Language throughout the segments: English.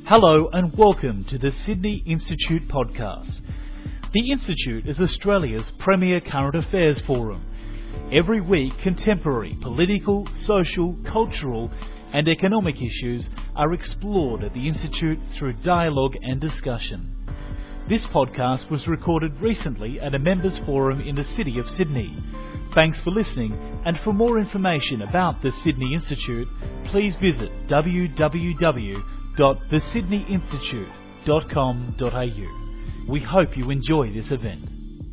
Hello and welcome to the Sydney Institute podcast. The Institute is Australia's premier current affairs forum. Every week, contemporary political, social, cultural and economic issues are explored at the Institute through dialogue and discussion. This podcast was recorded recently at a members forum in the city of Sydney. Thanks for listening, and for more information about the Sydney Institute, please visit www.thesydneyinstitute.com.au. We hope you enjoy this event.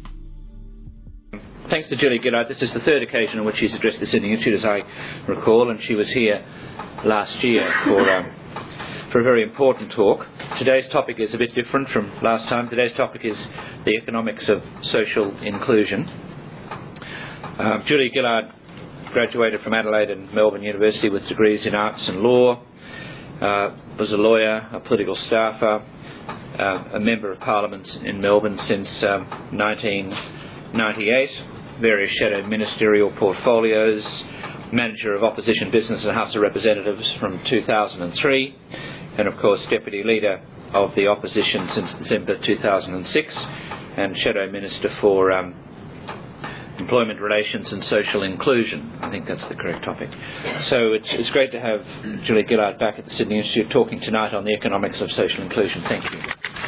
Thanks to Julie Gillard. This is the third occasion on which she's addressed the Sydney Institute, as I recall, and she was here last year for a very important talk. Today's topic is a bit different from last time. Today's topic is the economics of social inclusion. Julie Gillard graduated from Adelaide and Melbourne University with degrees in arts and law, was a lawyer, a political staffer, a member of Parliament in Melbourne since 1998, various shadow ministerial portfolios, manager of opposition business in the House of Representatives from 2003, and of course Deputy Leader of the Opposition since December 2006, and Shadow Minister for Employment Relations and Social Inclusion. I think that's the correct topic. So it's great to have Julie Gillard back at the Sydney Institute talking tonight on the economics of social inclusion. Thank you.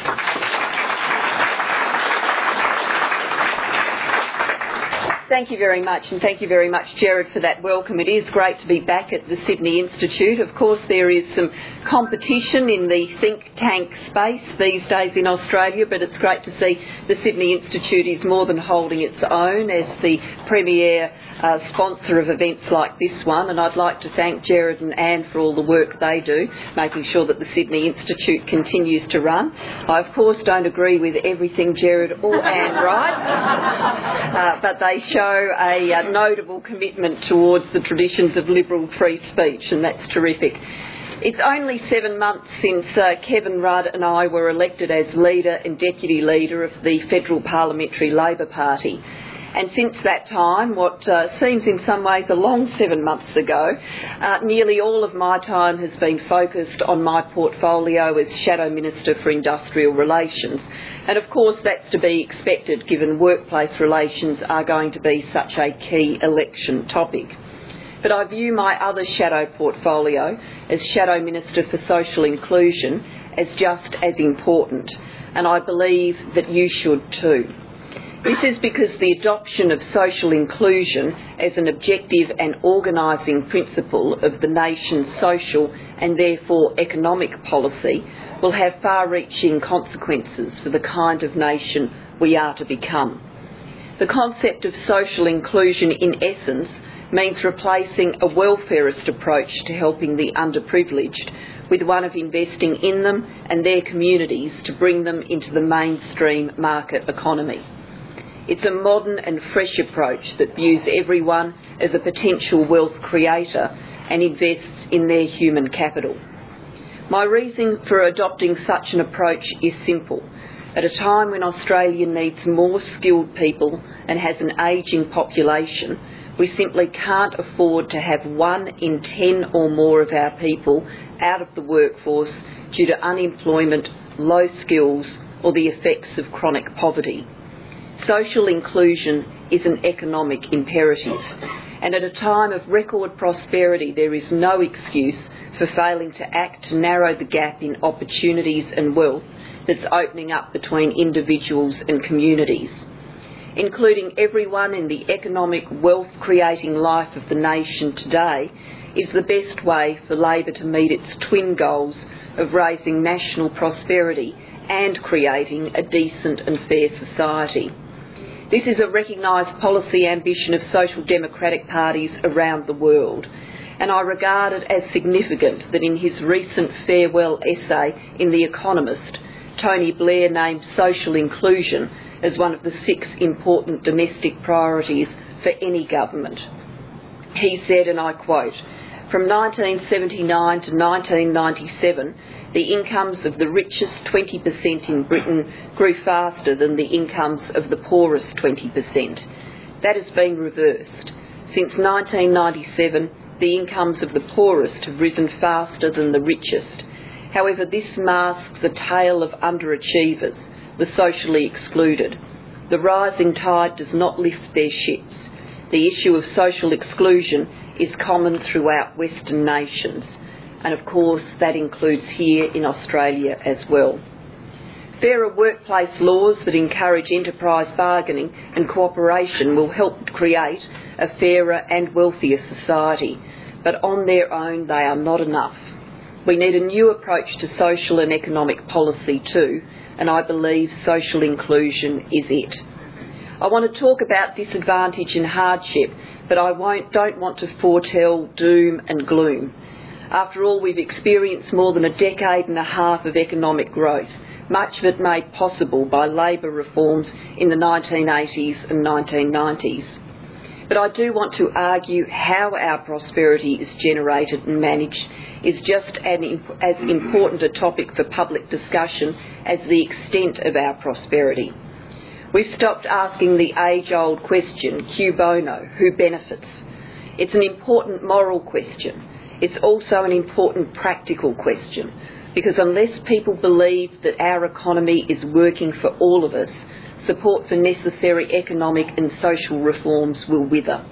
Thank you very much, and thank you very much, Gerard, for that welcome. It is great to be back at the Sydney Institute. Of course, there is some competition in the think tank space these days in Australia, but it's great to see the Sydney Institute is more than holding its own as the premier sponsor of events like this one, and I'd like to thank Gerard and Anne for all the work they do, making sure that the Sydney Institute continues to run. I, of course, don't agree with everything Gerard or Anne write, but they show a notable commitment towards the traditions of liberal free speech, and that's terrific. It's only 7 months since Kevin Rudd and I were elected as leader and deputy leader of the Federal Parliamentary Labor Party. And since that time, what seems in some ways a long 7 months ago, nearly all of my time has been focused on my portfolio as Shadow Minister for Industrial Relations. And of course that's to be expected given workplace relations are going to be such a key election topic. But I view my other shadow portfolio as Shadow Minister for Social Inclusion as just as important, and I believe that you should too. This is because the adoption of social inclusion as an objective and organising principle of the nation's social and therefore economic policy will have far-reaching consequences for the kind of nation we are to become. The concept of social inclusion in essence means replacing a welfarist approach to helping the underprivileged with one of investing in them and their communities to bring them into the mainstream market economy. It's a modern and fresh approach that views everyone as a potential wealth creator and invests in their human capital. My reason for adopting such an approach is simple. At a time when Australia needs more skilled people and has an ageing population, we simply can't afford to have 1 in 10 or more of our people out of the workforce due to unemployment, low skills or the effects of chronic poverty. Social inclusion is an economic imperative, and at a time of record prosperity there is no excuse for failing to act to narrow the gap in opportunities and wealth that's opening up between individuals and communities. Including everyone in the economic wealth-creating life of the nation today is the best way for Labor to meet its twin goals of raising national prosperity and creating a decent and fair society. This is a recognised policy ambition of social democratic parties around the world, and I regard it as significant that in his recent farewell essay in The Economist, Tony Blair named social inclusion as one of the 6 important domestic priorities for any government. He said, and I quote, "From 1979 to 1997, the incomes of the richest 20% in Britain grew faster than the incomes of the poorest 20%. That has been reversed. Since 1997, the incomes of the poorest have risen faster than the richest, However, this masks a tale of underachievers, the socially excluded. The rising tide does not lift their ships. The issue of social exclusion is common throughout Western nations, and of course that includes here in Australia as well. Fairer workplace laws that encourage enterprise bargaining and cooperation will help create a fairer and wealthier society, but on their own they are not enough. We need a new approach to social and economic policy too, and I believe social inclusion is it. I want to talk about disadvantage and hardship, but I don't want to foretell doom and gloom. After all, we've experienced more than a decade and a half of economic growth, much of it made possible by Labor reforms in the 1980s and 1990s. But I do want to argue how our prosperity is generated and managed is just as important a topic for public discussion as the extent of our prosperity. We've stopped asking the age-old question, cui bono, who benefits? It's an important moral question. It's also an important practical question, because unless people believe that our economy is working for all of us, support for necessary economic and social reforms will wither.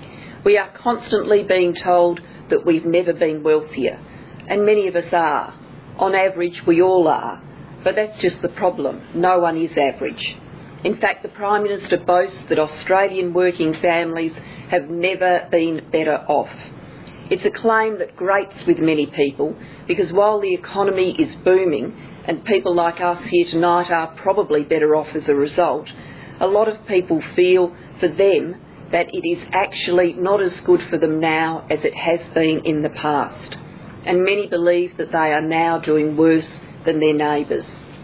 We are constantly being told that we've never been wealthier, and many of us are. On average, we all are. But that's just the problem. No one is average. In fact, the Prime Minister boasts that Australian working families have never been better off. It's a claim that grates with many people because while the economy is booming and people like us here tonight are probably better off as a result, a lot of people feel for them that it is actually not as good for them now as it has been in the past. And many believe that they are now doing worse than their neighbours.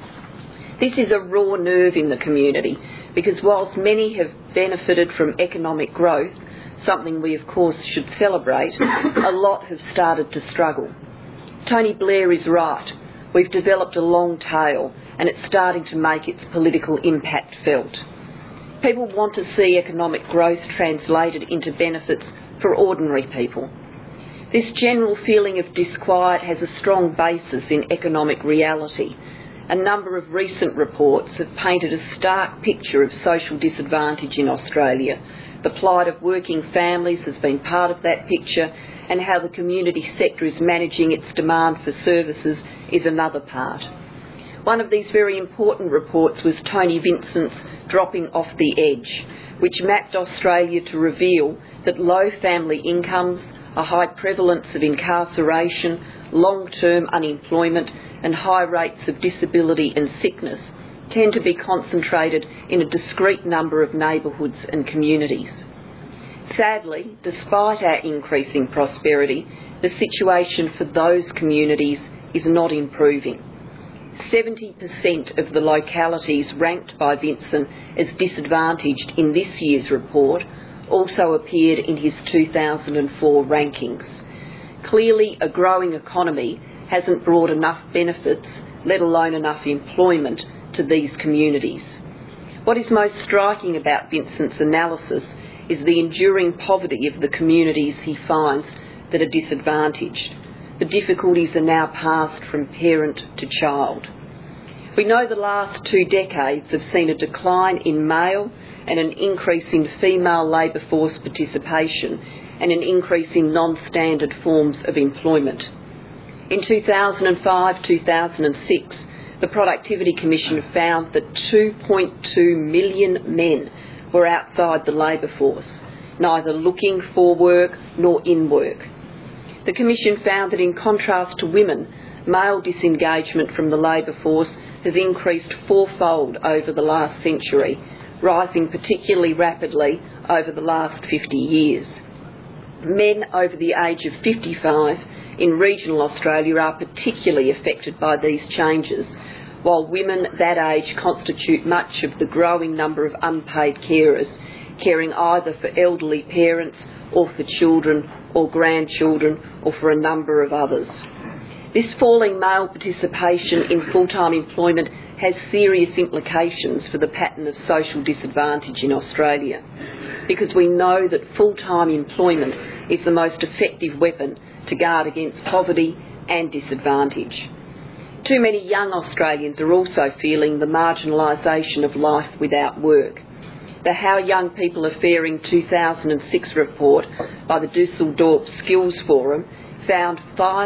This is a raw nerve in the community because whilst many have benefited from economic growth, something we of course should celebrate, a lot have started to struggle. Tony Blair is right. We've developed a long tail and it's starting to make its political impact felt. People want to see economic growth translated into benefits for ordinary people. This general feeling of disquiet has a strong basis in economic reality. A number of recent reports have painted a stark picture of social disadvantage in Australia. The plight of working families has been part of that picture, and how the community sector is managing its demand for services is another part. One of these very important reports was Tony Vincent's Dropping Off the Edge, which mapped Australia to reveal that low family incomes, a high prevalence of incarceration, long-term unemployment and high rates of disability and sickness tend to be concentrated in a discrete number of neighbourhoods and communities. Sadly, despite our increasing prosperity, the situation for those communities is not improving. 70% of the localities ranked by Vincent as disadvantaged in this year's report also appeared in his 2004 rankings. Clearly, a growing economy hasn't brought enough benefits, let alone enough employment, to these communities. What is most striking about Vincent's analysis is the enduring poverty of the communities he finds that are disadvantaged. The difficulties are now passed from parent to child. We know the last 2 decades have seen a decline in male and an increase in female labour force participation and an increase in non-standard forms of employment. In 2005-2006, the Productivity Commission found that 2.2 million men were outside the labour force, neither looking for work nor in work. The Commission found that in contrast to women, male disengagement from the labour force has increased 4-fold over the last century, rising particularly rapidly over the last 50 years. Men over the age of 55 in regional Australia are particularly affected by these changes, while women that age constitute much of the growing number of unpaid carers, caring either for elderly parents or for children or grandchildren or for a number of others. This falling male participation in full-time employment has serious implications for the pattern of social disadvantage in Australia, because we know that full-time employment is the most effective weapon to guard against poverty and disadvantage. Too many young Australians are also feeling the marginalisation of life without work. The How Young People Are Faring 2006 report by the Dusseldorf Skills Forum found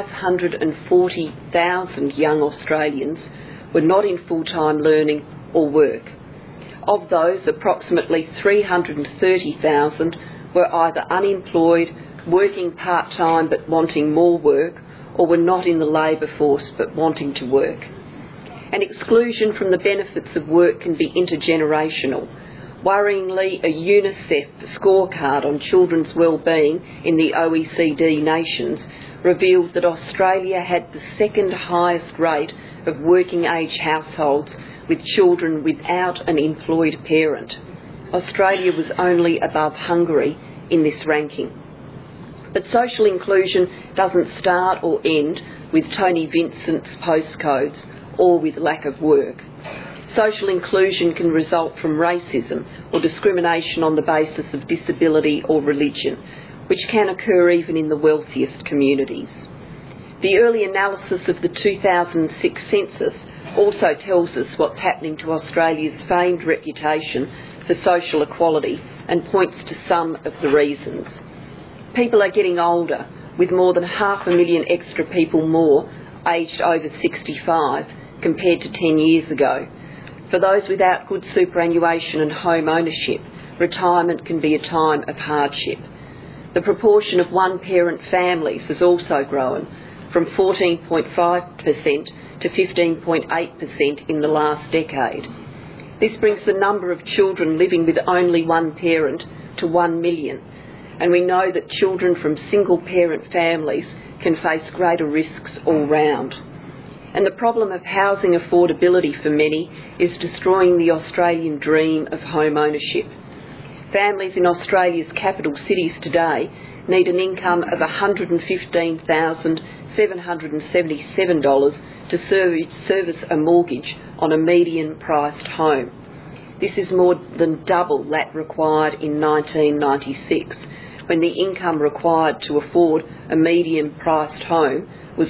540,000 young Australians were not in full-time learning or work. Of those, approximately 330,000 were either unemployed, working part-time but wanting more work, or were not in the labour force but wanting to work. And exclusion from the benefits of work can be intergenerational. Worryingly, a UNICEF scorecard on children's well-being in the OECD nations revealed that Australia had the second highest rate of working-age households with children without an employed parent. Australia was only above Hungary in this ranking. But social inclusion doesn't start or end with Tony Vincent's postcodes or with lack of work. Social inclusion can result from racism or discrimination on the basis of disability or religion, which can occur even in the wealthiest communities. The early analysis of the 2006 census also tells us what's happening to Australia's famed reputation for social equality and points to some of the reasons. People are getting older, with more than 500,000 extra people more aged over 65 compared to 10 years ago. For those without good superannuation and home ownership, retirement can be a time of hardship. The proportion of one-parent families has also grown from 14.5% to 15.8% in the last decade. This brings the number of children living with only one parent to 1 million, and we know that children from single-parent families can face greater risks all round. And the problem of housing affordability for many is destroying the Australian dream of home ownership. Families in Australia's capital cities today need an income of $115,777 to service a mortgage on a median-priced home. This is more than double that required in 1996, when the income required to afford a median-priced home was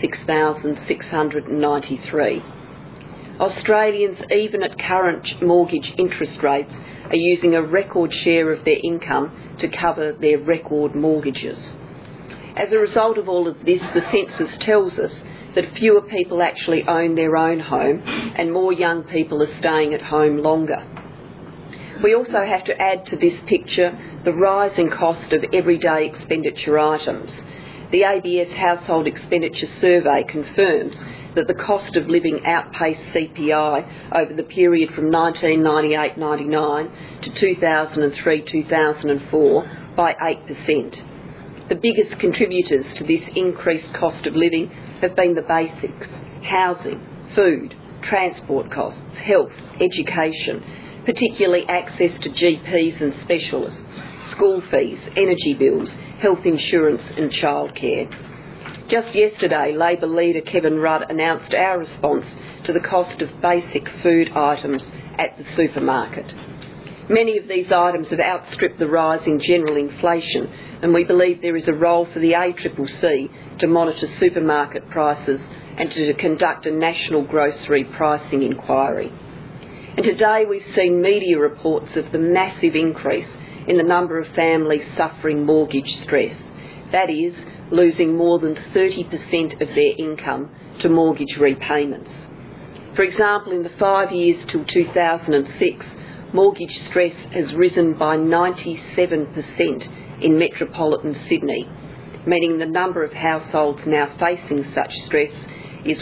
$46,693. Australians, even at current mortgage interest rates, are using a record share of their income to cover their record mortgages. As a result of all of this, the census tells us that fewer people actually own their own home and more young people are staying at home longer. We also have to add to this picture the rising cost of everyday expenditure items. The ABS Household Expenditure Survey confirms that the cost of living outpaced CPI over the period from 1998-99 to 2003-2004 by 8%. The biggest contributors to this increased cost of living have been the basics: housing, food, transport costs, health, education, particularly access to GPs and specialists, school fees, energy bills, health insurance and childcare. Just yesterday, Labor leader Kevin Rudd announced our response to the cost of basic food items at the supermarket. Many of these items have outstripped the rising general inflation, and we believe there is a role for the ACCC to monitor supermarket prices and to conduct a national grocery pricing inquiry. And today we've seen media reports of the massive increase in the number of families suffering mortgage stress. That is, losing more than 30% of their income to mortgage repayments. For example, in the 5 years till 2006, mortgage stress has risen by 97% in metropolitan Sydney, meaning the number of households now facing such stress is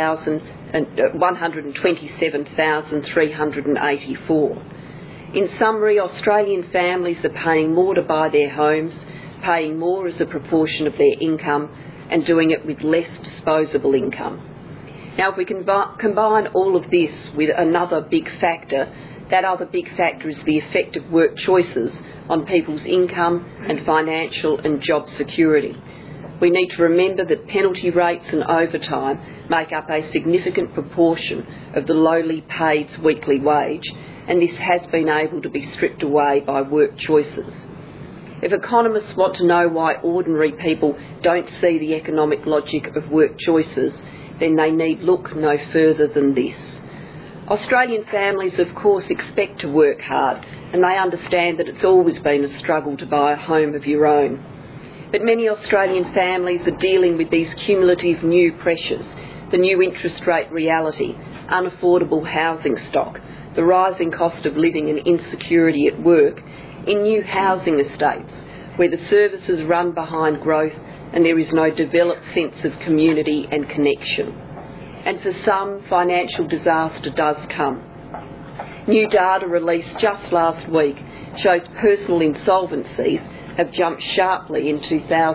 127,384. In summary, Australian families are paying more to buy their homes, paying more as a proportion of their income, and doing it with less disposable income. Now, if we can combine all of this with another big factor, that other big factor is the effect of work choices on people's income and financial and job security. We need to remember that penalty rates and overtime make up a significant proportion of the lowly paid's weekly wage, and this has been able to be stripped away by work choices. If economists want to know why ordinary people don't see the economic logic of work choices, then they need look no further than this. Australian families, of course, expect to work hard, and they understand that it's always been a struggle to buy a home of your own. But many Australian families are dealing with these cumulative new pressures, the new interest rate reality, unaffordable housing stock, the rising cost of living and insecurity at work, in new housing estates where the services run behind growth and there is no developed sense of community and connection. And for some, financial disaster does come. New data released just last week shows personal insolvencies have jumped sharply in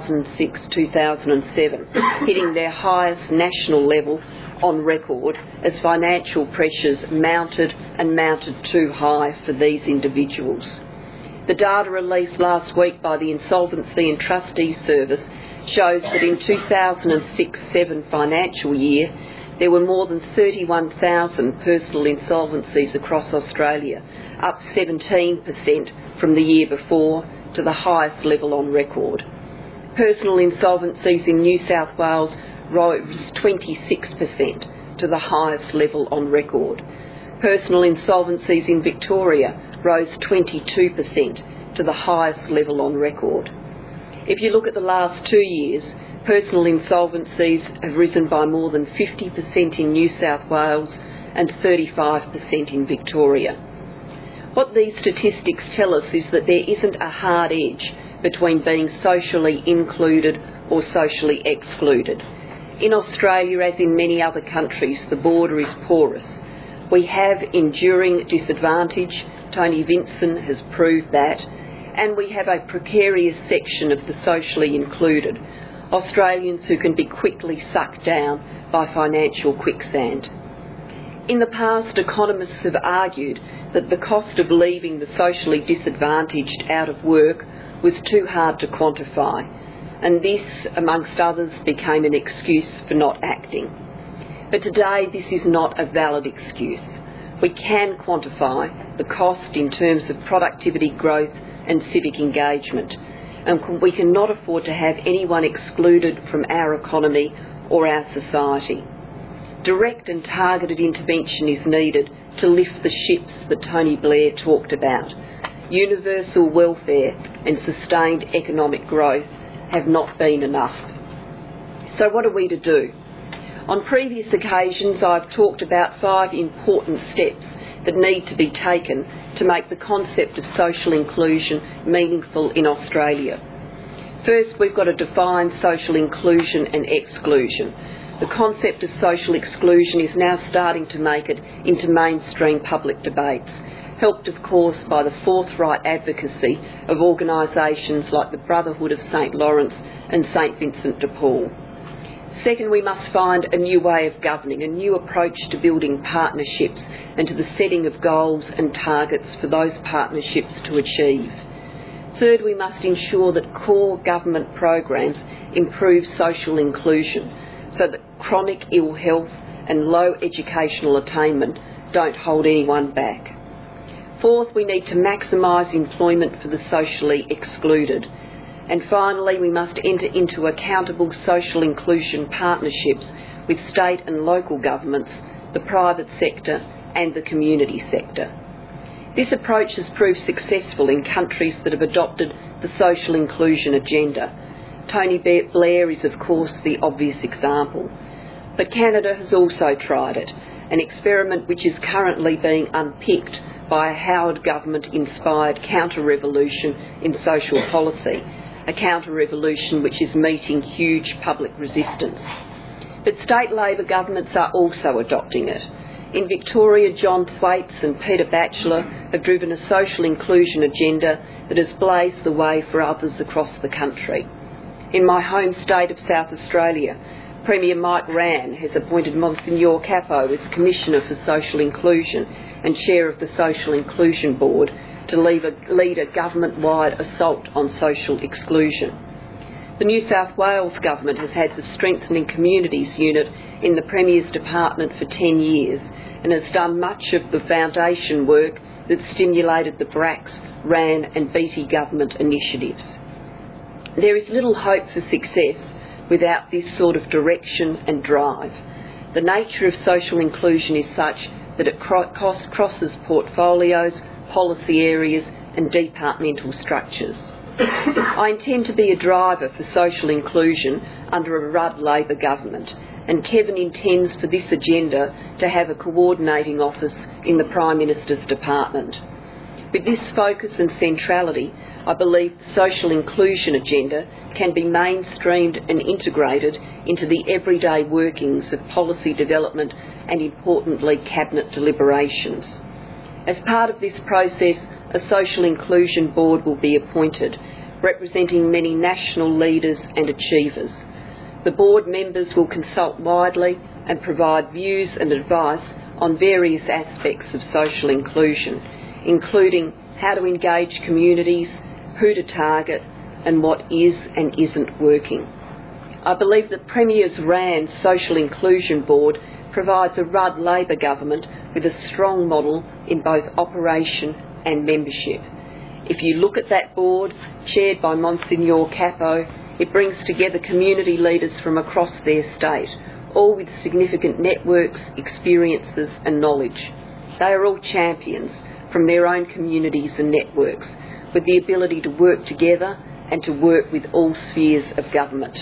2006-2007, hitting their highest national level on record as financial pressures mounted too high for these individuals. The data released last week by the Insolvency and Trustees Service shows that in 2006-07 financial year, there were more than 31,000 personal insolvencies across Australia, up 17% from the year before, to the highest level on record. Personal insolvencies in New South Wales rose 26% to the highest level on record. Personal insolvencies in Victoria rose 22% to the highest level on record. If you look at the last 2 years, personal insolvencies have risen by more than 50% in New South Wales and 35% in Victoria. What these statistics tell us is that there isn't a hard edge between being socially included or socially excluded. In Australia, as in many other countries, the border is porous. We have enduring disadvantage. Tony Vinson has proved that. And we have a precarious section of the socially included, Australians who can be quickly sucked down by financial quicksand. In the past, economists have argued that the cost of leaving the socially disadvantaged out of work was too hard to quantify, and this, amongst others, became an excuse for not acting. But today this is not a valid excuse. We can quantify the cost in terms of productivity growth and civic engagement, and we cannot afford to have anyone excluded from our economy or our society. Direct and targeted intervention is needed to lift the ships that Tony Blair talked about. Universal welfare and sustained economic growth have not been enough. So what are we to do? On previous occasions, I've talked about 5 important steps that need to be taken to make the concept of social inclusion meaningful in Australia. First, we've got to define social inclusion and exclusion. The concept of social exclusion is now starting to make it into mainstream public debates, helped of course by the forthright advocacy of organisations like the Brotherhood of St Lawrence and St Vincent de Paul. Second, we must find a new way of governing, a new approach to building partnerships and to the setting of goals and targets for those partnerships to achieve. Third, we must ensure that core government programs improve social inclusion so that chronic ill health and low educational attainment don't hold anyone back. Fourth, we need to maximise employment for the socially excluded. And finally, we must enter into accountable social inclusion partnerships with state and local governments, the private sector and the community sector. This approach has proved successful in countries that have adopted the social inclusion agenda. Tony Blair is of course the obvious example. But Canada has also tried it, an experiment which is currently being unpicked by a Howard government-inspired counter-revolution in social policy, a counter-revolution which is meeting huge public resistance. But state Labor governments are also adopting it. In Victoria, John Thwaites and Peter Batchelor have driven a social inclusion agenda that has blazed the way for others across the country. In my home state of South Australia, Premier Mike Rann has appointed Monsignor Capo as Commissioner for Social Inclusion and Chair of the Social Inclusion Board to lead a government-wide assault on social exclusion. The New South Wales Government has had the Strengthening Communities Unit in the Premier's Department for 10 years and has done much of the foundation work that stimulated the Bracks, Rann and Beattie government initiatives. There is little hope for success without this sort of direction and drive. The nature of social inclusion is such that it crosses portfolios, policy areas and departmental structures. I intend to be a driver for social inclusion under a Rudd Labor government, and Kevin intends for this agenda to have a coordinating office in the Prime Minister's department. With this focus and centrality, I believe the social inclusion agenda can be mainstreamed and integrated into the everyday workings of policy development and, importantly, Cabinet deliberations. As part of this process, a social inclusion board will be appointed, representing many national leaders and achievers. The board members will consult widely and provide views and advice on various aspects of social inclusion, including how to engage communities, who to target, and what is and isn't working. I believe that Premier's RAND Social Inclusion Board provides a Rudd Labor government with a strong model in both operation and membership. If you look at that board, chaired by Monsignor Capo, it brings together community leaders from across their state, all with significant networks, experiences and knowledge. They are all champions from their own communities and networks, with the ability to work together and to work with all spheres of government.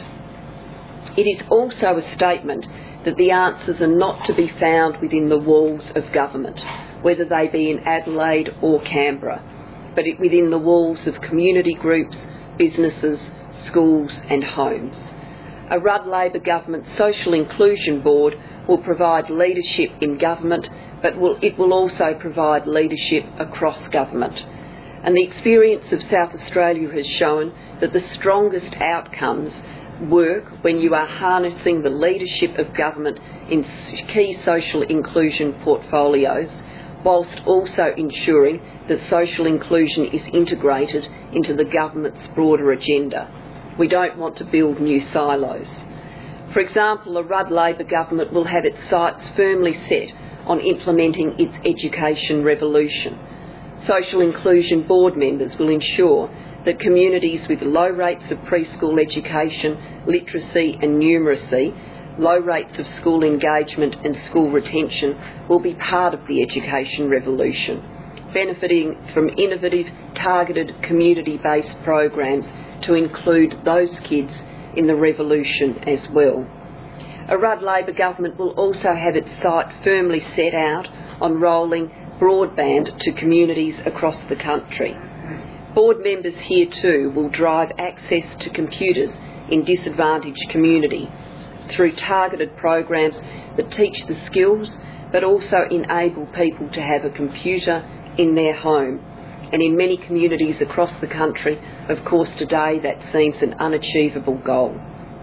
It is also a statement that the answers are not to be found within the walls of government, whether they be in Adelaide or Canberra, but within the walls of community groups, businesses, schools and homes. A Rudd Labor Government Social Inclusion Board will provide leadership in government, but it will also provide leadership across government. And the experience of South Australia has shown that the strongest outcomes work when you are harnessing the leadership of government in key social inclusion portfolios, whilst also ensuring that social inclusion is integrated into the government's broader agenda. We don't want to build new silos. For example, a Rudd Labor government will have its sights firmly set on implementing its education revolution. Social inclusion board members will ensure that communities with low rates of preschool education, literacy and numeracy, low rates of school engagement and school retention will be part of the education revolution, benefiting from innovative, targeted, community-based programs to include those kids in the revolution as well. A Rudd Labor government will also have its sight firmly set out on rolling broadband to communities across the country. Board members here too will drive access to computers in disadvantaged communities through targeted programs that teach the skills but also enable people to have a computer in their home. And in many communities across the country, of course today that seems an unachievable goal.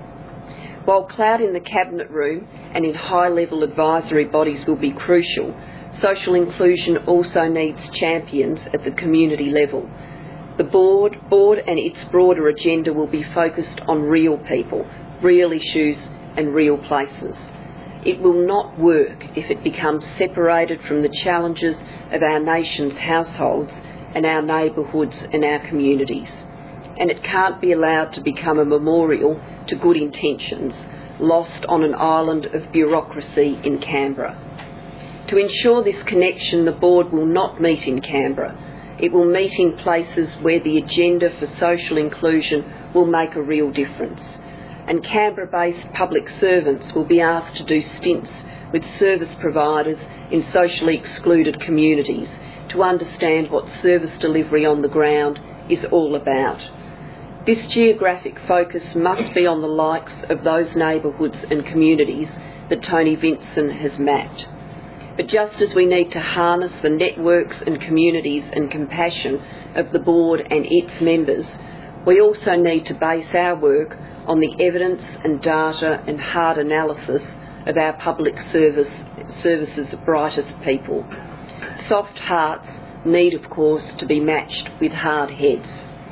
While clout in the Cabinet room and in high-level advisory bodies will be crucial, social inclusion also needs champions at the community level. The board and its broader agenda will be focused on real people, real issues and real places. It will not work if it becomes separated from the challenges of our nation's households and our neighbourhoods and our communities. And it can't be allowed to become a memorial to good intentions, lost on an island of bureaucracy in Canberra. To ensure this connection, the board will not meet in Canberra. It will meet in places where the agenda for social inclusion will make a real difference. And Canberra-based public servants will be asked to do stints with service providers in socially excluded communities to understand what service delivery on the ground is all about. This geographic focus must be on the likes of those neighbourhoods and communities that Tony Vinson has mapped. But just as we need to harness the networks and communities and compassion of the board and its members, we also need to base our work on the evidence and data and hard analysis of our public services brightest people. Soft hearts need, of course, to be matched with hard heads.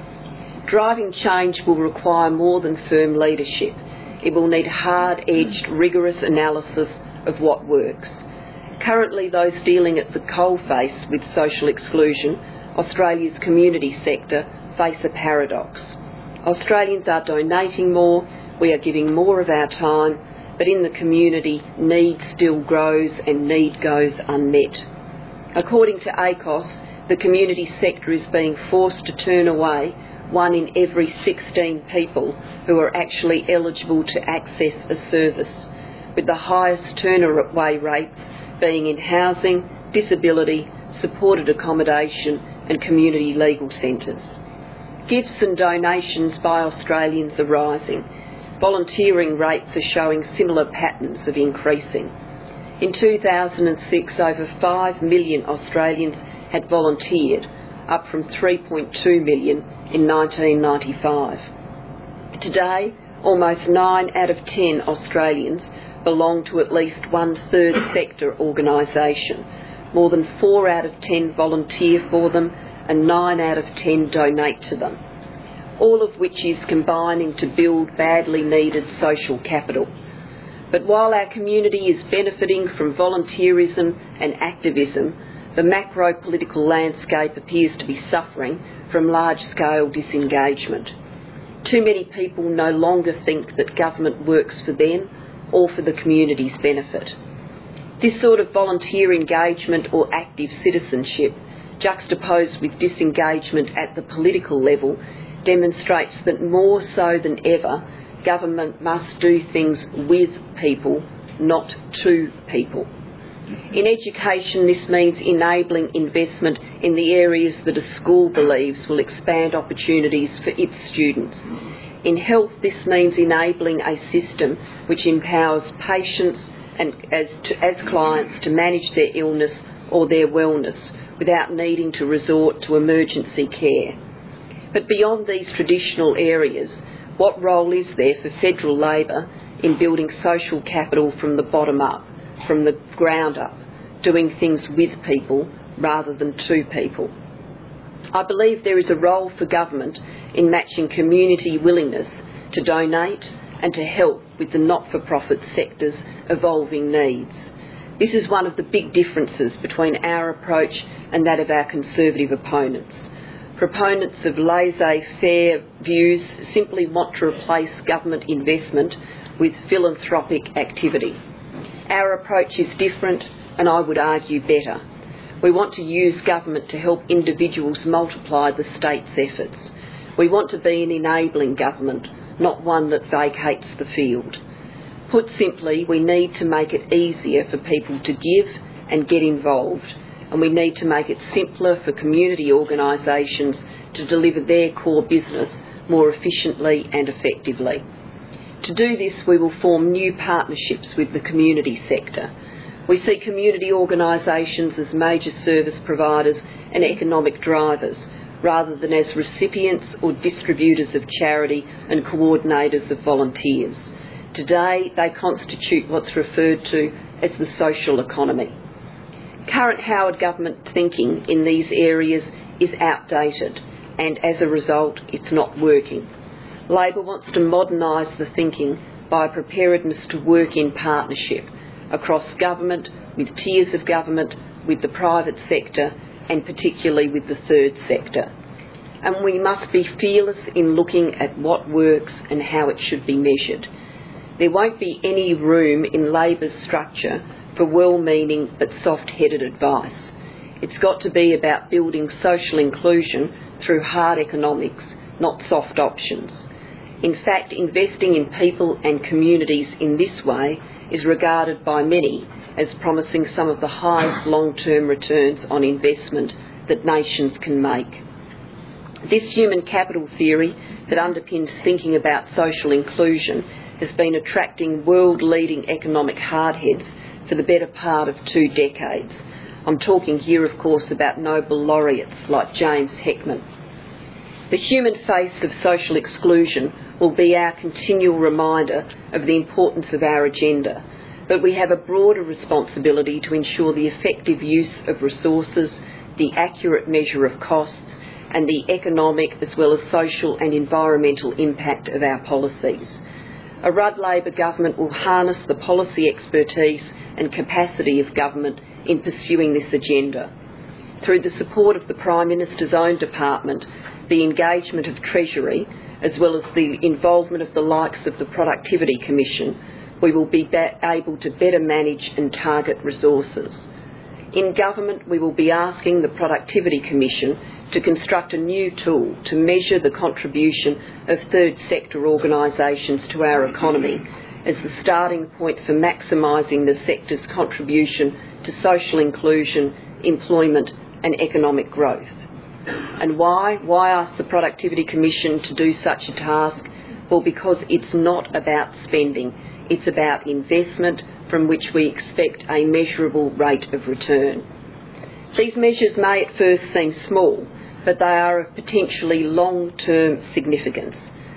Driving change will require more than firm leadership. It will need hard-edged, rigorous analysis of what works. Currently, those dealing at the coalface with social exclusion, Australia's community sector, face a paradox. Australians are donating more, we are giving more of our time, but in the community, need still grows and need goes unmet. According to ACOS, the community sector is being forced to turn away 1 in every 16 people who are actually eligible to access a service, with the highest turn-away rates being in housing, disability, supported accommodation and community legal centres. Gifts and donations by Australians are rising. Volunteering rates are showing similar patterns of increasing. In 2006, over 5 million Australians had volunteered, up from 3.2 million in 1995. Today, almost 9 out of 10 Australians belong to at least one third sector organisation. More than 4 out of 10 volunteer for them and 9 out of 10 donate to them, all of which is combining to build badly needed social capital. But while our community is benefiting from volunteerism and activism, the macro-political landscape appears to be suffering from large-scale disengagement. Too many people no longer think that government works for them or for the community's benefit. This sort of volunteer engagement or active citizenship, juxtaposed with disengagement at the political level, demonstrates that more so than ever, government must do things with people, not to people. In education, this means enabling investment in the areas that a school believes will expand opportunities for its students. In health, this means enabling a system which empowers patients and as clients to manage their illness or their wellness without needing to resort to emergency care. But beyond these traditional areas, what role is there for federal Labor in building social capital from the bottom up, from the ground up, doing things with people rather than to people? I believe there is a role for government in matching community willingness to donate and to help with the not-for-profit sector's evolving needs. This is one of the big differences between our approach and that of our Conservative opponents. Proponents of laissez-faire views simply want to replace government investment with philanthropic activity. Our approach is different and I would argue better. We want to use government to help individuals multiply the state's efforts. We want to be an enabling government, not one that vacates the field. Put simply, we need to make it easier for people to give and get involved, and we need to make it simpler for community organisations to deliver their core business more efficiently and effectively. To do this, we will form new partnerships with the community sector. We see community organisations as major service providers and economic drivers, rather than as recipients or distributors of charity and coordinators of volunteers. Today, they constitute what's referred to as the social economy. Current Howard government thinking in these areas is outdated, and as a result, it's not working. Labor wants to modernise the thinking by a preparedness to work in partnership across government, with tiers of government, with the private sector, and particularly with the third sector. And we must be fearless in looking at what works and how it should be measured. There won't be any room in Labor's structure for well-meaning but soft-headed advice. It's got to be about building social inclusion through hard economics, not soft options. In fact, investing in people and communities in this way is regarded by many as promising some of the highest long-term returns on investment that nations can make. This human capital theory that underpins thinking about social inclusion has been attracting world-leading economic hardheads for the better part of 2 decades. I'm talking here, of course, about Nobel laureates like James Heckman. The human face of social exclusion will be our continual reminder of the importance of our agenda, but we have a broader responsibility to ensure the effective use of resources, the accurate measure of costs, and the economic as well as social and environmental impact of our policies. A Rudd Labor government will harness the policy expertise and capacity of government in pursuing this agenda. Through the support of the Prime Minister's own department, the engagement of Treasury, as well as the involvement of the likes of the Productivity Commission, we will be able to better manage and target resources. In government, we will be asking the Productivity Commission to construct a new tool to measure the contribution of third sector organisations to our economy as the starting point for maximising the sector's contribution to social inclusion, employment and economic growth. And why? Why ask the Productivity Commission to do such a task? Well, because it's not about spending, it's about investment from which we expect a measurable rate of return. These measures may at first seem small, but they are of potentially long-term significance.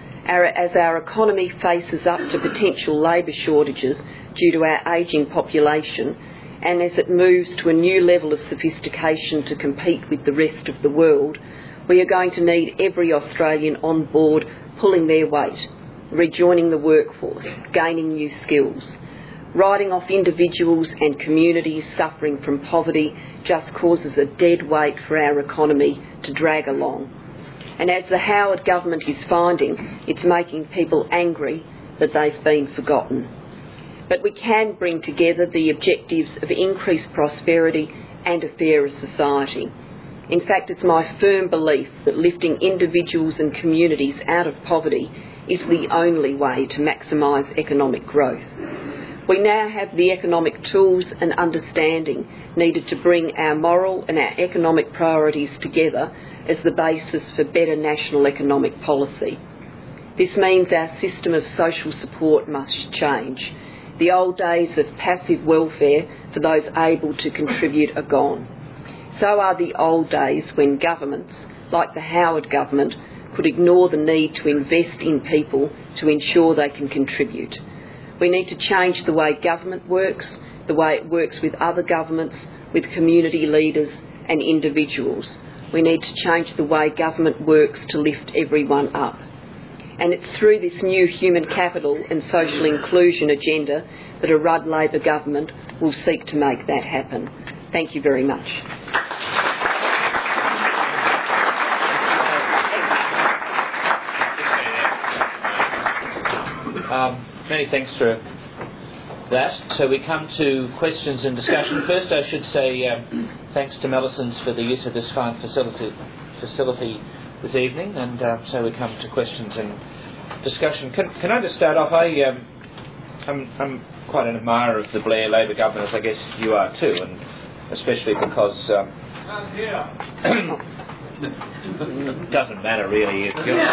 As our economy faces up to potential labour shortages due to our ageing population, and as it moves to a new level of sophistication to compete with the rest of the world, we are going to need every Australian on board pulling their weight, rejoining the workforce, gaining new skills. Writing off individuals and communities suffering from poverty just causes a dead weight for our economy to drag along. And as the Howard government is finding, it's making people angry that they've been forgotten. But we can bring together the objectives of increased prosperity and a fairer society. In fact, it's my firm belief that lifting individuals and communities out of poverty is the only way to maximise economic growth. We now have the economic tools and understanding needed to bring our moral and our economic priorities together as the basis for better national economic policy. This means our system of social support must change. The old days of passive welfare for those able to contribute are gone. So are the old days when governments, like the Howard government, could ignore the need to invest in people to ensure they can contribute. We need to change the way government works, the way it works with other governments, with community leaders and individuals. We need to change the way government works to lift everyone up. And it's through this new human capital and social inclusion agenda that a Rudd Labor government will seek to make that happen. Thank you very much. Many thanks for that. So we come to questions and discussion. First, I should say thanks to Melison's for the use of this fine facility this evening, and so we come to questions and discussion. Can I just start off? I'm quite an admirer of the Blair Labor government, as I guess you are too, and especially because doesn't matter really.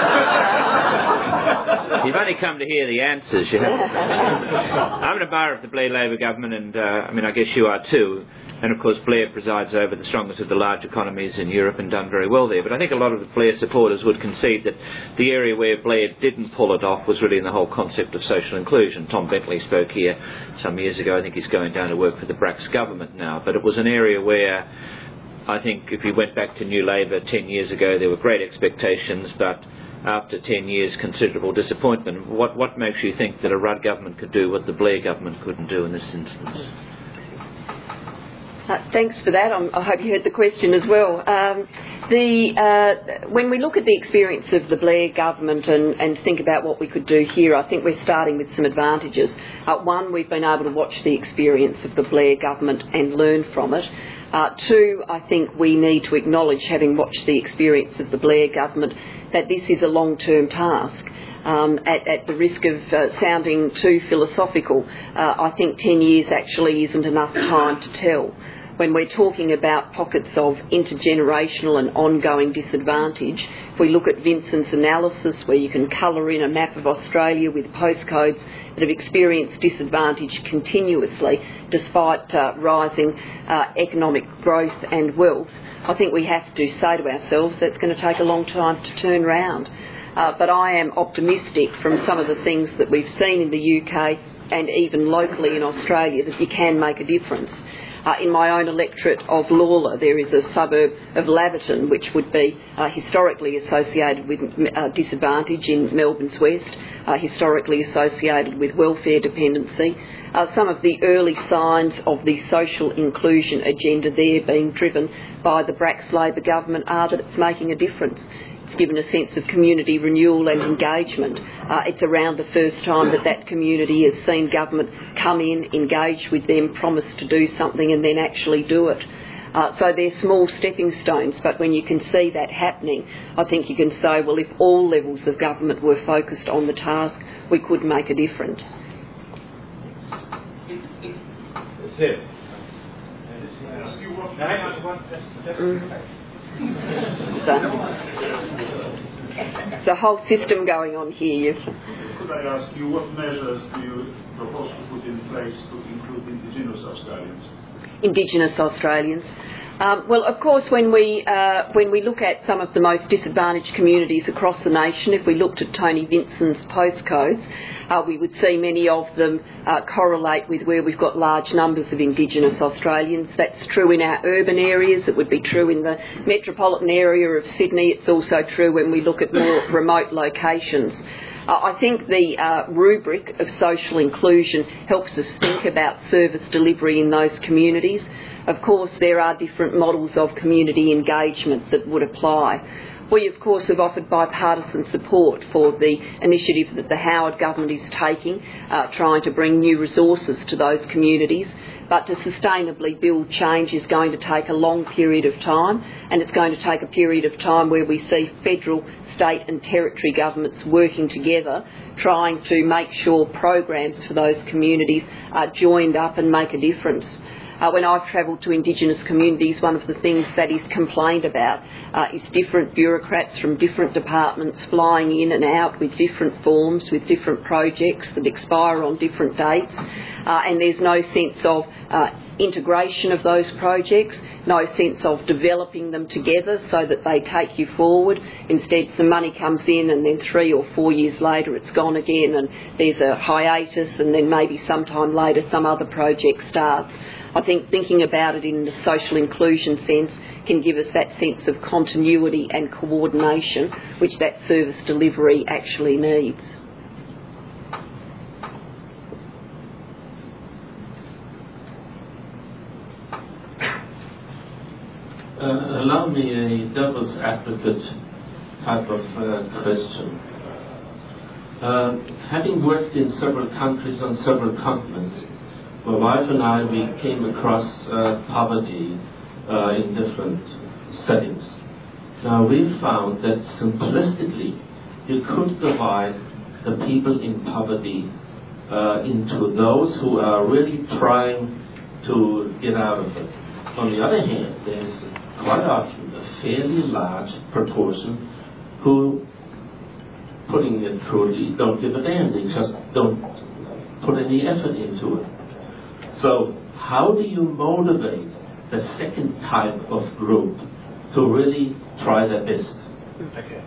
You've only come to hear the answers. You haven't. I'm an admirer of the Blair Labor government, and I guess you are too. And of course, Blair presides over the strongest of the large economies in Europe and done very well there. But I think a lot of the Blair supporters would concede that the area where Blair didn't pull it off was really in the whole concept of social inclusion. Tom Bentley spoke here some years ago. I think he's going down to work for the Bracks government now. But it was an area where I think if you went back to New Labor 10 years ago, there were great expectations, but after 10 years, considerable disappointment. What makes you think that a Rudd government could do what the Blair government couldn't do in this instance? Thanks for that. I hope you heard the question as well. When we look at the experience of the Blair government and think about what we could do here, I think we're starting with some advantages. One, we've been able to watch the experience of the Blair government and learn from it. Two, I think we need to acknowledge, having watched the experience of the Blair government, that this is a long-term task. At the risk of sounding too philosophical, I think 10 years actually isn't enough time to tell. When we're talking about pockets of intergenerational and ongoing disadvantage, if we look at Vincent's analysis where you can colour in a map of Australia with postcodes that have experienced disadvantage continuously despite rising economic growth and wealth, I think we have to say to ourselves that's going to take a long time to turn round. But I am optimistic from some of the things that we've seen in the UK and even locally in Australia that you can make a difference. In my own electorate of Lawler, there is a suburb of Laverton which would be historically associated with disadvantage in Melbourne's west, historically associated with welfare dependency. Some of the early signs of the social inclusion agenda there being driven by the Bracks Labor government are that it's making a difference. It's given a sense of community renewal and engagement. It's around the first time that community has seen government come in, engage with them, promise to do something and then actually do it. So they're small stepping stones, but when you can see that happening, I think you can say, well, if all levels of government were focused on the task, we could make a difference. That's it. It's a whole system going on here. Could I ask you, what measures do you propose to put in place to include Indigenous Australians? Indigenous Australians. Well, of course, when we look at some of the most disadvantaged communities across the nation, if we looked at Tony Vinson's postcodes, we would see many of them correlate with where we've got large numbers of Indigenous Australians. That's true in our urban areas. It would be true in the metropolitan area of Sydney. It's also true when we look at more remote locations. I think the rubric of social inclusion helps us think about service delivery in those communities. Of course, there are different models of community engagement that would apply. We, of course, have offered bipartisan support for the initiative that the Howard government is taking, trying to bring new resources to those communities. But to sustainably build change is going to take a long period of time, and it's going to take a period of time where we see federal, state and territory governments working together, trying to make sure programs for those communities are joined up and make a difference. When I've travelled to Indigenous communities, one of the things that is complained about is different bureaucrats from different departments flying in and out with different forms, with different projects that expire on different dates, and there's no sense of integration of those projects, no sense of developing them together so that they take you forward. Instead, some money comes in and then 3 or 4 years later it's gone again and there's a hiatus, and then maybe sometime later some other project starts. I think thinking about it in the social inclusion sense can give us that sense of continuity and coordination which that service delivery actually needs. Allow me a devil's advocate type of question. Having worked in several countries on several continents, my wife and I, we came across poverty in different settings. Now, we found that simplistically, you could divide the people in poverty into those who are really trying to get out of it. On the other hand, there's quite often a fairly large proportion who, putting it crudely, don't give a damn. They just don't put any effort into it. So how do you motivate the second type of group to really try their best? Okay.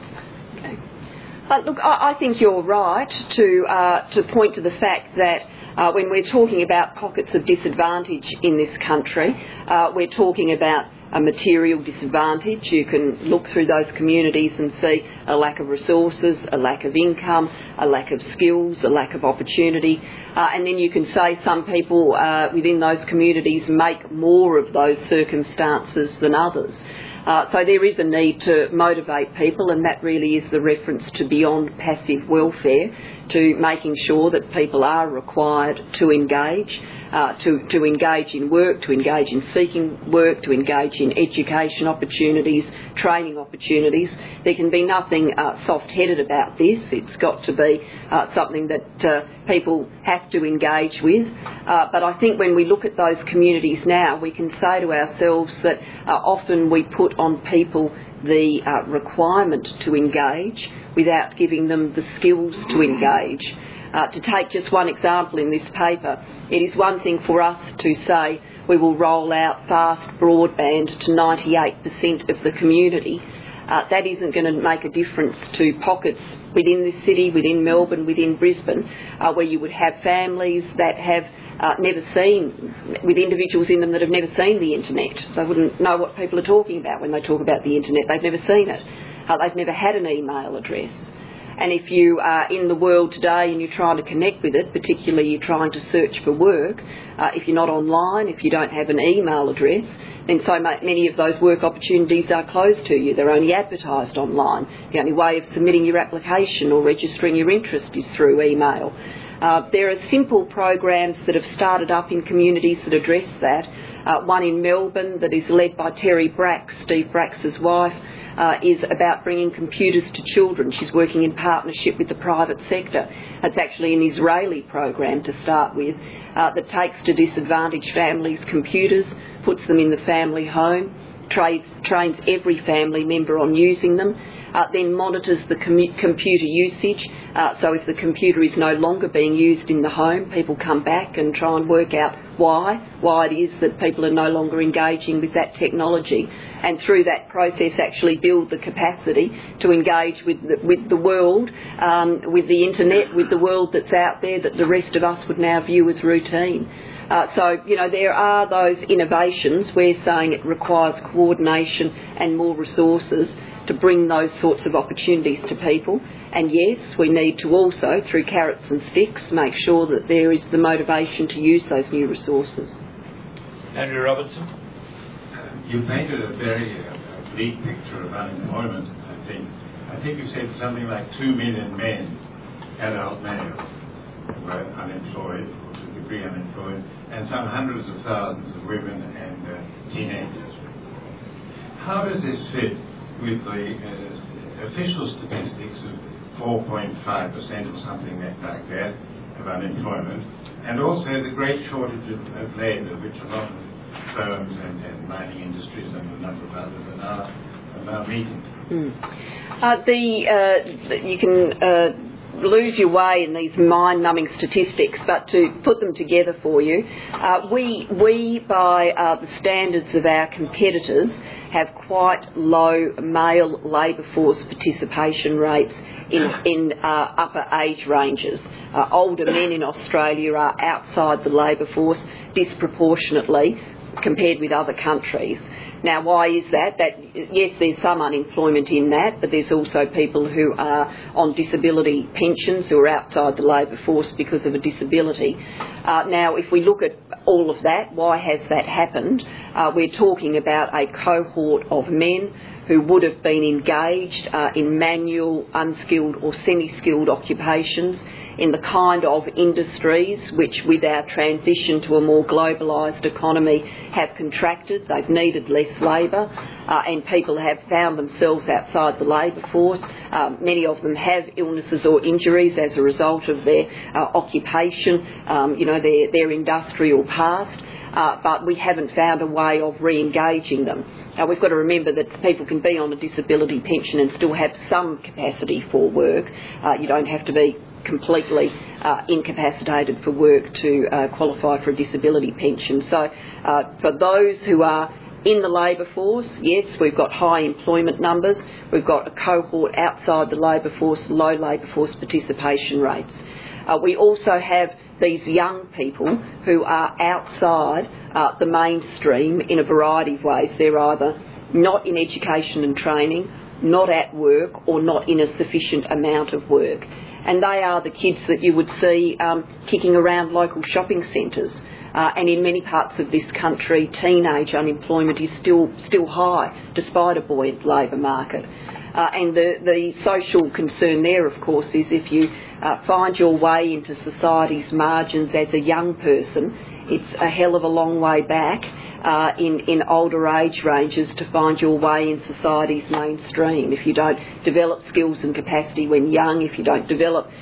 Look, I think you're right to point to the fact that when we're talking about pockets of disadvantage in this country, we're talking about a material disadvantage. You can look through those communities and see a lack of resources, a lack of income, a lack of skills, a lack of opportunity. And then you can say some people within those communities make more of those circumstances than others. So there is a need to motivate people, and that really is the reference to beyond passive welfare, to making sure that people are required to engage, to engage in work, to engage in seeking work, to engage in education opportunities, training opportunities. There can be nothing soft-headed about this. It's got to be something that people have to engage with. But I think when we look at those communities now, we can say to ourselves that often we put on people the requirement to engage without giving them the skills to engage. To take just one example in this paper, it is one thing for us to say we will roll out fast broadband to 98% of the community. That isn't going to make a difference to pockets within this city, within Melbourne, within Brisbane, where you would have families that have never seen, with individuals in them that have never seen the internet. They wouldn't know what people are talking about when they talk about the internet. They've never seen it. They've never had an email address. And if you are in the world today and you're trying to connect with it, particularly you're trying to search for work, if you're not online, if you don't have an email address, then so many of those work opportunities are closed to you. They're only advertised online. The only way of submitting your application or registering your interest is through email. There are simple programs that have started up in communities that address that. One in Melbourne that is led by Terry Bracks, Steve Bracks' wife, is about bringing computers to children. She's working in partnership with the private sector. It's actually an Israeli program to start with that takes to disadvantaged families computers, puts them in the family home, trains every family member on using them, then monitors the computer usage. So if the computer is no longer being used in the home, people come back and try and work out why it is that people are no longer engaging with that technology, and through that process actually build the capacity to engage with the world, with the internet, with the world that's out there that the rest of us would now view as routine. So, there are those innovations. We're saying it requires coordination and more resources to bring those sorts of opportunities to people. And yes, we need to also, through carrots and sticks, make sure that there is the motivation to use those new resources. Andrew Robertson? You painted a very bleak picture of unemployment, I think. I think you said something like 2 million men, adult males, were unemployed, or to a degree unemployed, and some hundreds of thousands of women and teenagers. How does this fit with the official statistics of 4.5% or something like that of unemployment, and also the great shortage of labour, which a lot of firms and mining industries and a number of others are now meeting? You can lose your way in these mind-numbing statistics, but to put them together for you, we by the standards of our competitors, have quite low male labour force participation rates in upper age ranges. Older men in Australia are outside the labour force disproportionately compared with other countries. Now, why is that? Yes, there's some unemployment in that, but there's also people who are on disability pensions who are outside the labour force because of a disability. Now, if we look at all of that, why has that happened? We're talking about a cohort of men who would have been engaged in manual, unskilled or semi-skilled occupations in the kind of industries which, with our transition to a more globalised economy, have contracted. They've needed less labour, and people have found themselves outside the labour force. Many of them have illnesses or injuries as a result of their occupation, their industrial past. But we haven't found a way of re-engaging them. Now, we've got to remember that people can be on a disability pension and still have some capacity for work. You don't have to be completely incapacitated for work to qualify for a disability pension. So for those who are in the labour force, yes, we've got high employment numbers. We've got a cohort outside the labour force, low labour force participation rates. We also have these young people who are outside the mainstream in a variety of ways. They're either not in education and training, not at work, or not in a sufficient amount of work. And they are the kids that you would see kicking around local shopping centres. And in many parts of this country, teenage unemployment is still high, despite a buoyant labour market. And the social concern there, of course, is if you find your way into society's margins as a young person, it's a hell of a long way back in older age ranges to find your way in society's mainstream. If you don't develop skills and capacity when young, if you don't develop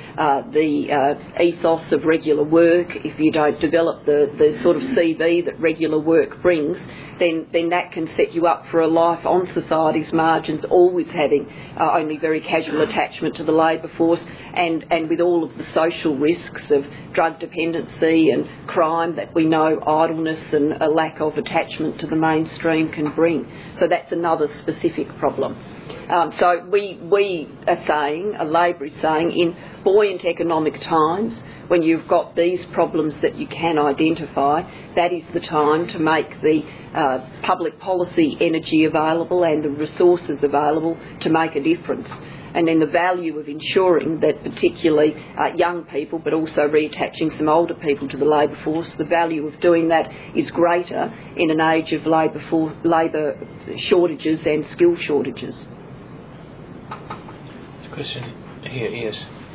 the ethos of regular work, if you don't develop the sort of CV that regular work brings, then that can set you up for a life on society's margins, always having only very casual attachment to the labour force, and with all of the social risks of drug dependency and crime that we know idleness and a lack of attachment to the mainstream can bring. So that's another specific problem. So we are saying, Labor is saying, in buoyant economic times, when you've got these problems that you can identify, that is the time to make the public policy energy available and the resources available to make a difference. and then the value of ensuring that particularly young people, but also reattaching some older people to the labour force, the value of doing that is greater in an age of labour shortages and skill shortages. Question here, yes.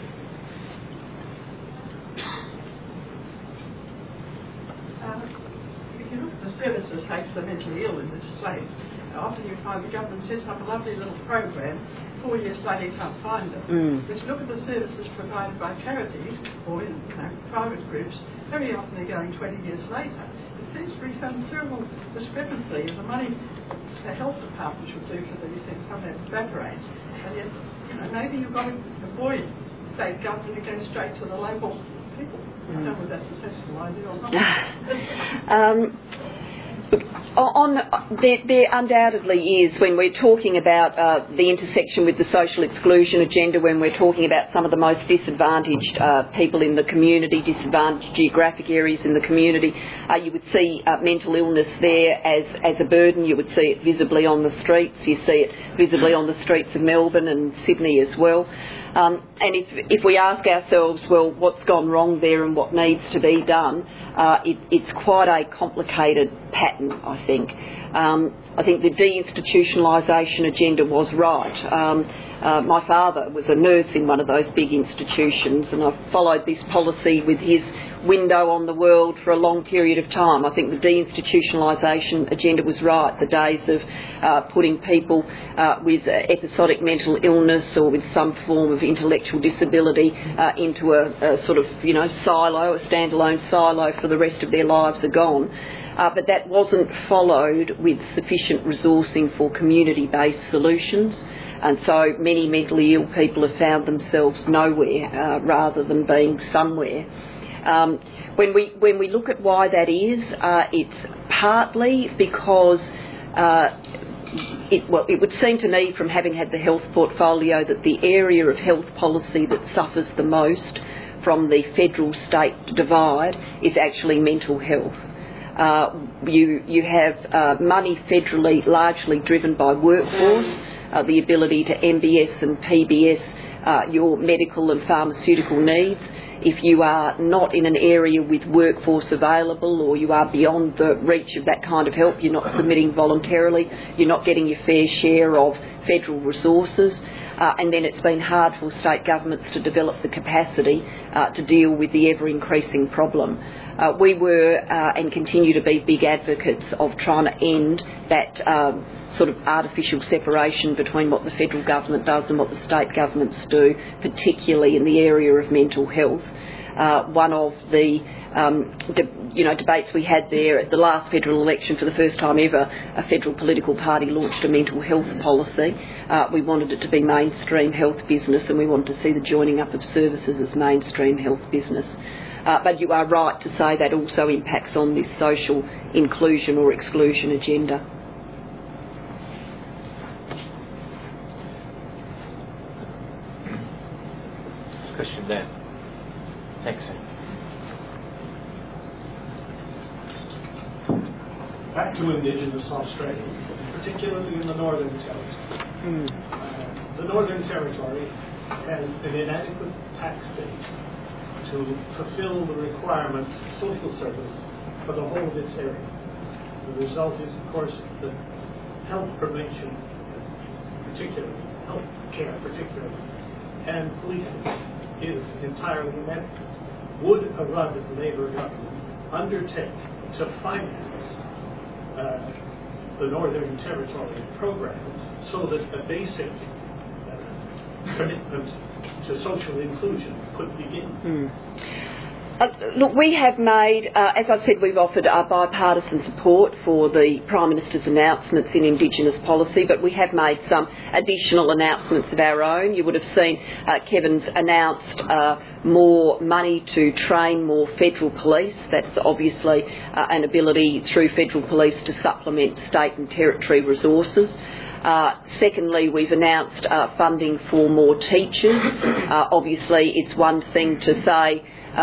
If you look at the services for the mentally ill in this state, often you find the government sets up a lovely little program, 4 years later you can't find them. But you look at the services provided by charities or in private groups, very often they're going 20 years later. It seems to be some terrible discrepancy in the money the health department should do for these things, some of that evaporates. And yet, maybe you've got to avoid state government and go straight to the local people. I don't know if that's a sensible idea or not. There undoubtedly is, when we're talking about the intersection with the social exclusion agenda, when we're talking about some of the most disadvantaged people in the community, disadvantaged geographic areas in the community, you would see mental illness there as a burden. You would see it visibly on the streets. You see it visibly on the streets of Melbourne and Sydney as well. And if we ask ourselves, well, what's gone wrong there and what needs to be done, it's quite a complicated pattern, I think. I think the deinstitutionalisation agenda was right. My father was a nurse in one of those big institutions, and I've followed this policy with his window on the world for a long period of time. I think the deinstitutionalisation agenda was right. The days of putting people with episodic mental illness or with some form of intellectual disability into a sort of, silo, a standalone silo for the rest of their lives are gone. But that wasn't followed with sufficient resourcing for community-based solutions, and so many mentally ill people have found themselves nowhere rather than being somewhere. When we look at why that is, it's partly because it would seem to me, from having had the health portfolio, that the area of health policy that suffers the most from the federal-state divide is actually mental health. You have money federally largely driven by workforce, the ability to MBS and PBS your medical and pharmaceutical needs. If you are not in an area with workforce available, or you are beyond the reach of that kind of help, you're not submitting voluntarily, you're not getting your fair share of federal resources. And then it's been hard for state governments to develop the capacity to deal with the ever-increasing problem. We were and continue to be big advocates of trying to end that sort of artificial separation between what the federal government does and what the state governments do, particularly in the area of mental health. One of the debates we had there at the last federal election, for the first time ever, a federal political party launched a mental health policy. We wanted it to be mainstream health business, and we wanted to see the joining up of services as mainstream health business. But you are right to say that also impacts on this social inclusion or exclusion agenda. Question there. Thanks. Back to Indigenous Australians, particularly in the Northern Territory. The Northern Territory has an inadequate tax base to fulfil the requirements of social service for the whole of its area. The result is, of course, that health prevention, particularly, health care particularly, and policing is entirely inadequate. Would a London Labour government undertake to finance the Northern Territory programs so that a basic commitment to social inclusion could begin? Look, we have made, as I've said, we've offered bipartisan support for the Prime Minister's announcements in Indigenous policy, but we have made some additional announcements of our own. You would have seen Kevin's announced more money to train more federal police. That's obviously an ability through federal police to supplement state and territory resources. Secondly, we've announced funding for more teachers. Obviously, it's one thing to say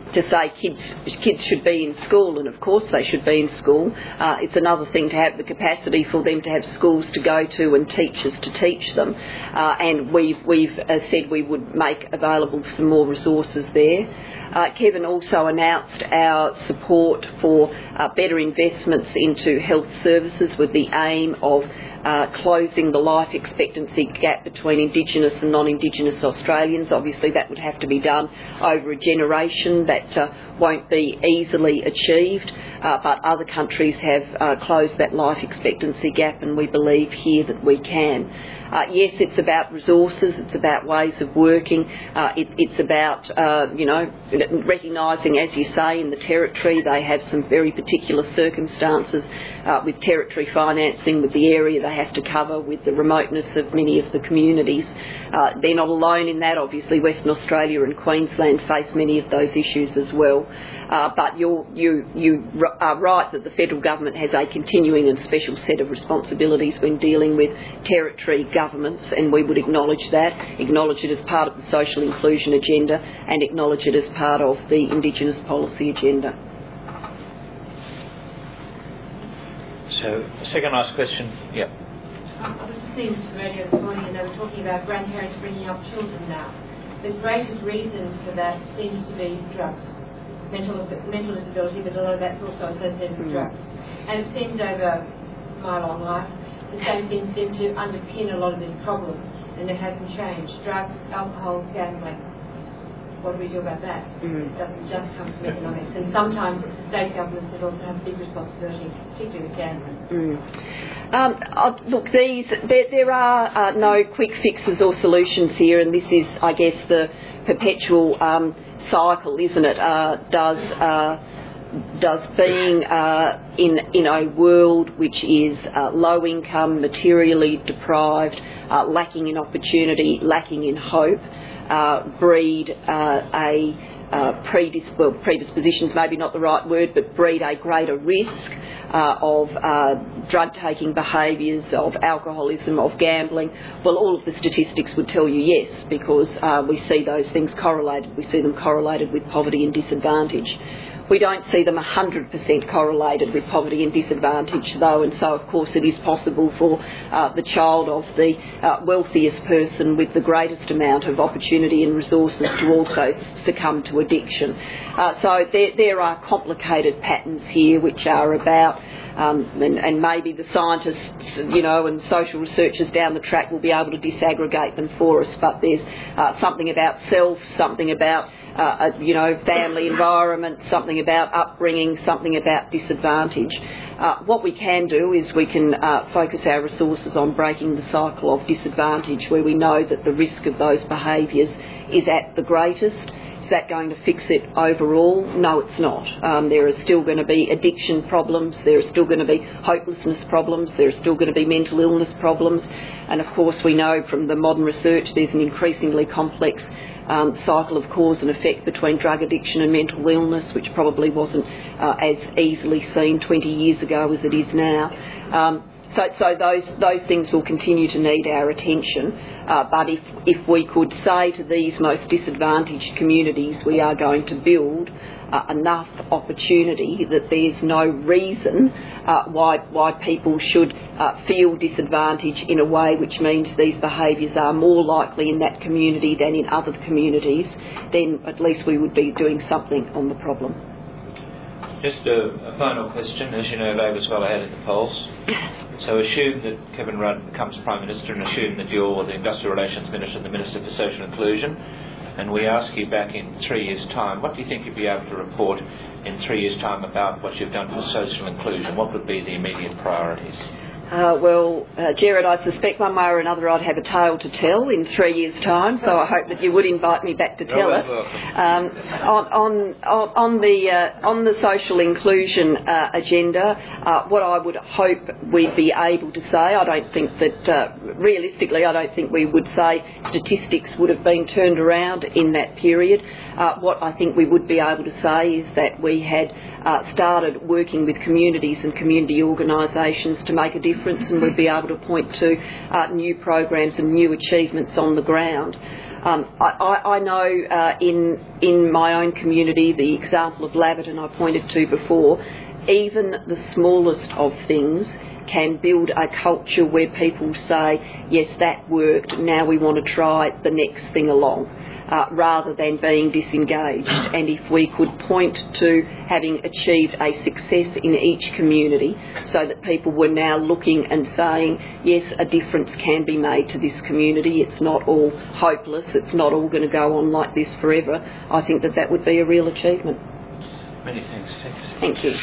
to say kids should be in school, and of course they should be in school. It's another thing to have the capacity for them to have schools to go to and teachers to teach them. And we've said we would make available some more resources there. Kevin also announced our support for better investments into health services with the aim of closing the life expectancy gap between Indigenous and non-Indigenous Australians. Obviously that would have to be done over a generation. That won't be easily achieved, but other countries have closed that life expectancy gap, and we believe here that we can. Yes, it's about resources, it's about ways of working, it's about, recognising, as you say, in the Territory they have some very particular circumstances with Territory financing, with the area they have to cover, with the remoteness of many of the communities. They're not alone in that. Obviously Western Australia and Queensland face many of those issues as well. But you are right that the federal government has a continuing and special set of responsibilities when dealing with Territory governments, and we would acknowledge that, acknowledge it as part of the social inclusion agenda, and acknowledge it as part of the Indigenous policy agenda. So, second last question. Yeah. I was listening to the radio this morning and they were talking about grandparents bringing up children now. The greatest reason for that seems to be drugs. Mental disability, but a lot of that's also associated with drugs. And it seems over my long life, the same things seem to underpin a lot of this problem, and it hasn't changed. Drugs, alcohol, gambling. What do we do about that? It doesn't just come from economics. And sometimes the state governments would also have a big responsibility, particularly with gambling. Look, there are no quick fixes or solutions here, and this is, I guess, the perpetual cycle, isn't it? Does being in a world which is low income, materially deprived, lacking in opportunity, lacking in hope, breed predispositions, maybe not the right word, but breed a greater risk of drug-taking behaviours, of alcoholism, of gambling? Well, all of the statistics would tell you yes, because we see those things correlated. We see them correlated with poverty and disadvantage. We don't see them 100% correlated with poverty and disadvantage, though, and so, of course, it is possible for the child of the wealthiest person with the greatest amount of opportunity and resources to also succumb to addiction. So there are complicated patterns here which are about, and maybe the scientists, and social researchers down the track will be able to disaggregate them for us, but there's something about self, something about family environment, something about upbringing, something about disadvantage. What we can do is we can focus our resources on breaking the cycle of disadvantage, where we know that the risk of those behaviours is at the greatest. Is that going to fix it overall? No, it's not. There are still going to be addiction problems, there are still going to be hopelessness problems, there are still going to be mental illness problems, and of course we know from the modern research there's an increasingly complex cycle of cause and effect between drug addiction and mental illness, which probably wasn't as easily seen 20 years ago as it is now. So those things will continue to need our attention. But if we could say to these most disadvantaged communities, we are going to build enough opportunity that there's no reason why people should feel disadvantaged in a way which means these behaviours are more likely in that community than in other communities, then at least we would be doing something on the problem. Just a final question. As you know, Labor's well ahead in the polls. So assume that Kevin Rudd becomes Prime Minister, and assume that you're the Industrial Relations Minister and the Minister for Social Inclusion, and we ask you back in 3 years' time, what do you think you'd be able to report in 3 years' time about what you've done for social inclusion? What would be the immediate priorities? Gerard, I suspect one way or another I'd have a tale to tell in 3 years' time, so I hope that you would invite me back to tell it. On the social inclusion agenda, what I would hope we'd be able to say, I don't think that, realistically, I don't think we would say statistics would have been turned around in that period. What I think we would be able to say is that we had started working with communities and community organisations to make a difference, and we'd be able to point to new programs and new achievements on the ground. I know in my own community, the example of Laverton I pointed to before, even the smallest of things can build a culture where people say, yes, that worked, now we want to try the next thing along, rather than being disengaged. And if we could point to having achieved a success in each community so that people were now looking and saying, yes, a difference can be made to this community, it's not all hopeless, it's not all going to go on like this forever, I think that that would be a real achievement. Many thanks. Thank you.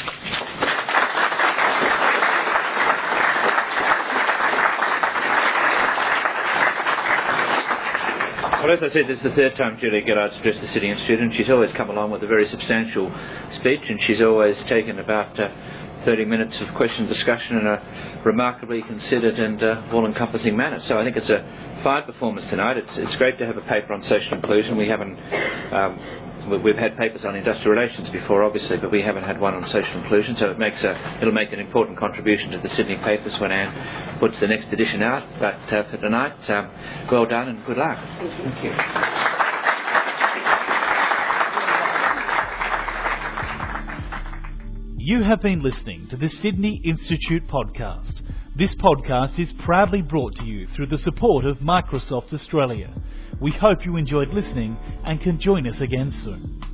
Well, as I said, this is the third time Julia Gillard's addressed the Sydney Institute, and she's always come along with a very substantial speech, and she's always taken about 30 minutes of question discussion in a remarkably considered and all-encompassing manner. So I think it's a fine performance tonight. It's great to have a paper on social inclusion. We haven't... We've had papers on industrial relations before, obviously, but we haven't had one on social inclusion, so it'll make an important contribution to the Sydney papers when Anne puts the next edition out. But for tonight, well done and good luck. Thank you. You have been listening to the Sydney Institute podcast. This podcast is proudly brought to you through the support of Microsoft Australia. We hope you enjoyed listening and can join us again soon.